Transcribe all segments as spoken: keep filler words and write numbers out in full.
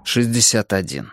шестьдесят один.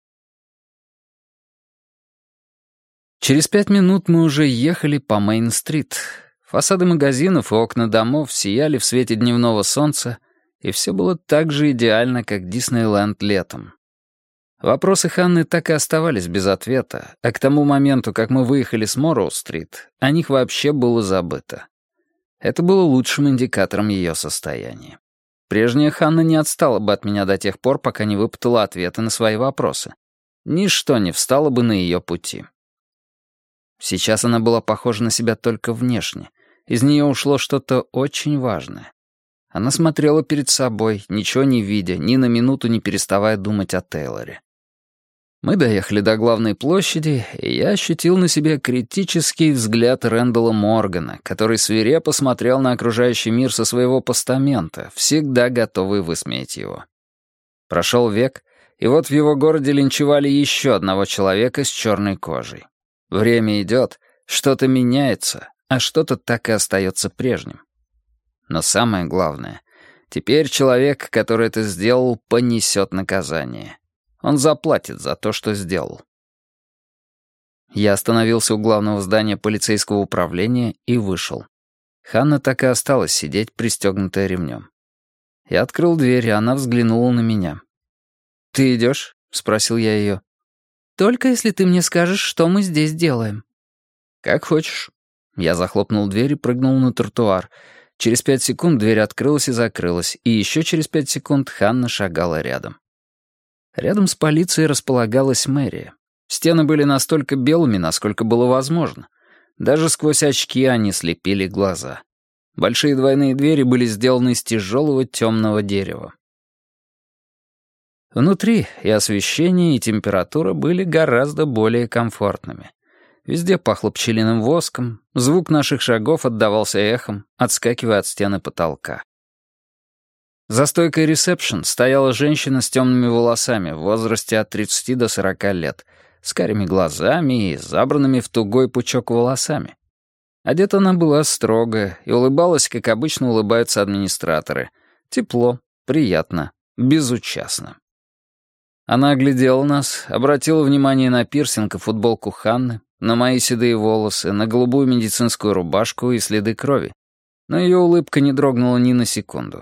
Через пять минут мы уже ехали по Мейн-стрит. Фасады магазинов и окна домов сияли в свете дневного солнца, и все было так же идеально, как Диснейленд летом. Вопросы Ханны так и оставались без ответа, а к тому моменту, как мы выехали с Морроу-стрит, о них вообще было забыто. Это было лучшим индикатором ее состояния. Прежняя Ханна не отстала бы от меня до тех пор, пока не выпытала ответы на свои вопросы. Ничто не встало бы на ее пути. Сейчас она была похожа на себя только внешне. Из нее ушло что-то очень важное. Она смотрела перед собой, ничего не видя, ни на минуту не переставая думать о Тейлоре. Мы доехали до главной площади, и я ощутил на себе критический взгляд Рэндалла Моргана, который свирепо смотрел на окружающий мир со своего постамента, всегда готовый высмеять его. Прошел век, и вот в его городе линчевали еще одного человека с черной кожей. Время идет, что-то меняется, а что-то так и остается прежним. Но самое главное, теперь человек, который это сделал, понесет наказание. Он заплатит за то, что сделал. Я остановился у главного здания полицейского управления и вышел. Ханна так и осталась сидеть, пристегнутая ремнем. Я открыл дверь, и она взглянула на меня. «Ты идешь?» — спросил я ее. «Только если ты мне скажешь, что мы здесь делаем». «Как хочешь». Я захлопнул дверь и прыгнул на тротуар. Через пять секунд дверь открылась и закрылась, и еще через пять секунд Ханна шагала рядом. Рядом с полицией располагалась мэрия. Стены были настолько белыми, насколько было возможно. Даже сквозь очки они слепили глаза. Большие двойные двери были сделаны из тяжелого темного дерева. Внутри и освещение, и температура были гораздо более комфортными. Везде пахло пчелиным воском, звук наших шагов отдавался эхом, отскакивая от стены потолка. За стойкой ресепшн стояла женщина с темными волосами в возрасте от тридцати до сорока лет, с карими глазами и забранными в тугой пучок волосами. Одета она была строго и улыбалась, как обычно улыбаются администраторы. Тепло, приятно, безучастно. Она оглядела нас, обратила внимание на пирсинг и футболку Ханны, на мои седые волосы, на голубую медицинскую рубашку и следы крови. Но ее улыбка не дрогнула ни на секунду.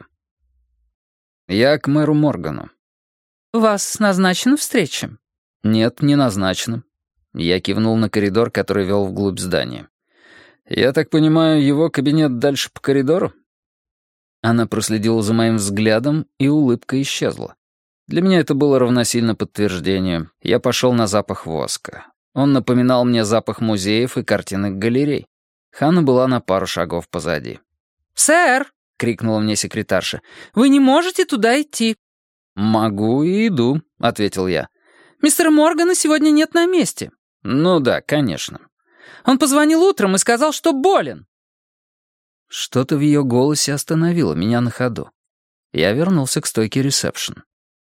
Я к мэру Моргану. «У вас назначена встреча?» «Нет, не назначена». Я кивнул на коридор, который вел вглубь здания. «Я так понимаю, его кабинет дальше по коридору?» Она проследила за моим взглядом, и улыбка исчезла. Для меня это было равносильно подтверждению. Я пошел на запах воска. Он напоминал мне запах музеев и картинок галерей. Ханна была на пару шагов позади. «Сэр!» — крикнула мне секретарша. «Вы не можете туда идти». «Могу и иду», — ответил я. «Мистера Моргана сегодня нет на месте». «Ну да, конечно». «Он позвонил утром и сказал, что болен». Что-то в ее голосе остановило меня на ходу. Я вернулся к стойке ресепшн.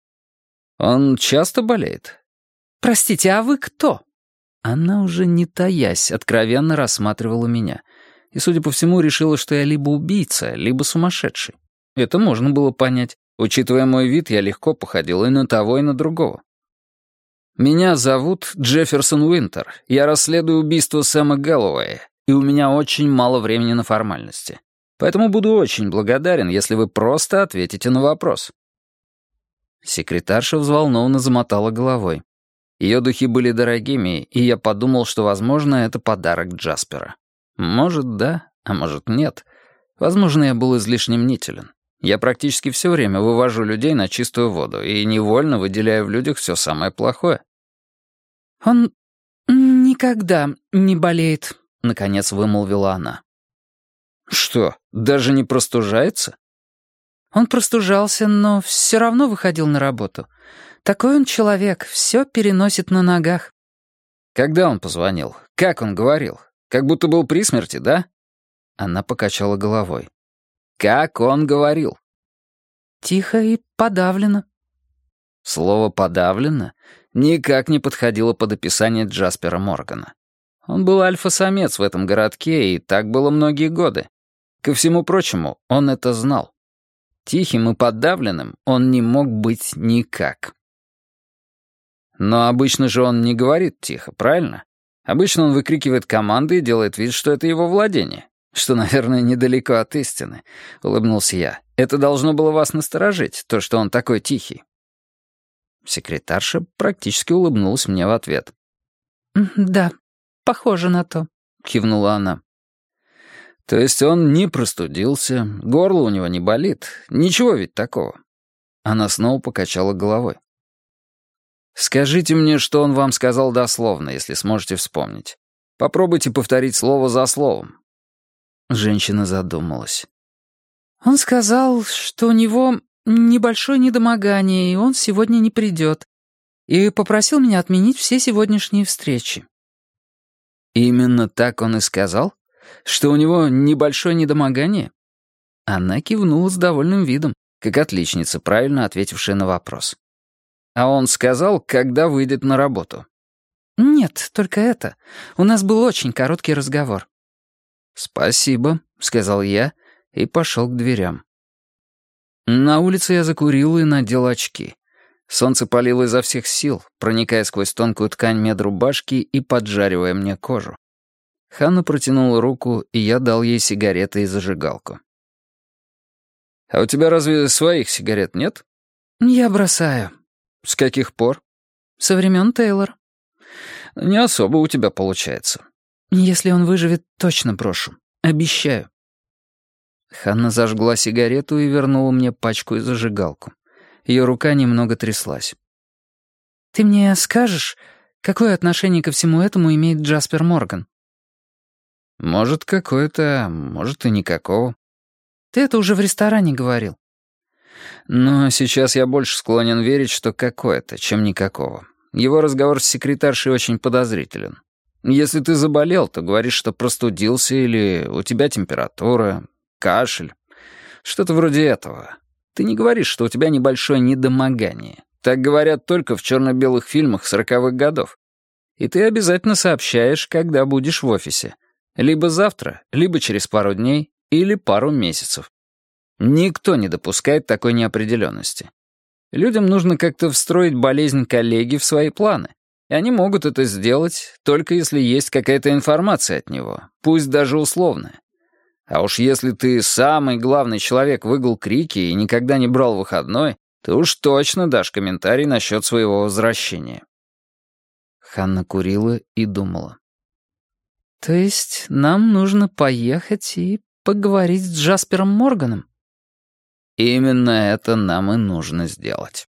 «Он часто болеет?» «Простите, а вы кто?» Она уже не таясь, откровенно рассматривала меня. И, судя по всему, решила, что я либо убийца, либо сумасшедший. Это можно было понять. Учитывая мой вид, я легко походил и на того, и на другого. «Меня зовут Джефферсон Уинтер. Я расследую убийство Сэма Гэллоуэя, и у меня очень мало времени на формальности. Поэтому буду очень благодарен, если вы просто ответите на вопрос». Секретарша взволнованно замотала головой. Ее духи были дорогими, и я подумал, что, возможно, это подарок Джаспера. Может, да, а может, нет. Возможно, я был излишне мнителен. Я практически все время вывожу людей на чистую воду и невольно выделяю в людях все самое плохое. «Он никогда не болеет», — наконец вымолвила она. «Что, даже не простужается?» «Он простужался, но все равно выходил на работу. Такой он человек, все переносит на ногах». «Когда он позвонил? Как он говорил? Как будто был при смерти, да?» Она покачала головой. «Как он говорил?» «Тихо и подавленно». Слово «подавленно» никак не подходило под описание Джаспера Моргана. Он был альфа-самец в этом городке, и так было многие годы. Ко всему прочему, он это знал. Тихим и подавленным он не мог быть никак. Но обычно же он не говорит тихо, правильно? Обычно он выкрикивает команды и делает вид, что это его владение. Что, наверное, недалеко от истины, — улыбнулся я. Это должно было вас насторожить, то, что он такой тихий. Секретарша практически улыбнулась мне в ответ. «Да, похоже на то», — кивнула она. То есть он не простудился, горло у него не болит, ничего ведь такого. Она снова покачала головой. «Скажите мне, что он вам сказал дословно, если сможете вспомнить. Попробуйте повторить слово за словом». Женщина задумалась. «Он сказал, что у него небольшое недомогание, и он сегодня не придет, и попросил меня отменить все сегодняшние встречи». «Именно так он и сказал? Что у него небольшое недомогание?» Она кивнула с довольным видом, как отличница, правильно ответившая на вопрос. «А он сказал, когда выйдет на работу?» «Нет, только это. У нас был очень короткий разговор». «Спасибо», — сказал я и пошел к дверям. На улице я закурил и надел очки. Солнце палило изо всех сил, проникая сквозь тонкую ткань медрубашки и поджаривая мне кожу. Ханна протянула руку, и я дал ей сигареты и зажигалку. «А у тебя разве своих сигарет нет?» «Я бросаю». «С каких пор?» «Со времен Тейлора». «Не особо у тебя получается». «Если он выживет, точно брошу. Обещаю». Ханна зажгла сигарету и вернула мне пачку и зажигалку. Ее рука немного тряслась. «Ты мне скажешь, какое отношение ко всему этому имеет Джаспер Морган?» «Может, какое-то, может и никакого». «Ты это уже в ресторане говорил». «Но сейчас я больше склонен верить, что какое-то, чем никакого. Его разговор с секретаршей очень подозрителен. Если ты заболел, то говоришь, что простудился или у тебя температура, кашель, что-то вроде этого. Ты не говоришь, что у тебя небольшое недомогание. Так говорят только в черно-белых фильмах сороковых годов. И ты обязательно сообщаешь, когда будешь в офисе. Либо завтра, либо через пару дней, или пару месяцев. Никто не допускает такой неопределенности. Людям нужно как-то встроить болезнь коллеги в свои планы. И они могут это сделать, только если есть какая-то информация от него, пусть даже условная. А уж если ты самый главный человек в Игл-Крике и никогда не брал выходной, ты уж точно дашь комментарий насчет своего возвращения». Ханна курила и думала. «То есть нам нужно поехать и поговорить с Джаспером Морганом?» «Именно это нам и нужно сделать».